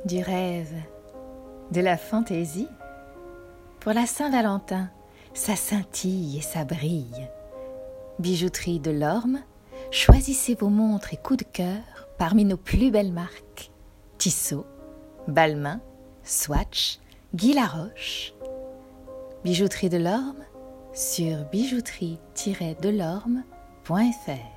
Du rêve, de la fantaisie. Pour la Saint-Valentin, ça scintille et ça brille. Bijouterie Delorme, choisissez vos montres et coups de cœur parmi nos plus belles marques. Tissot, Balmain, Swatch, Guy Laroche. Bijouterie Delorme sur bijouterie-delorme.fr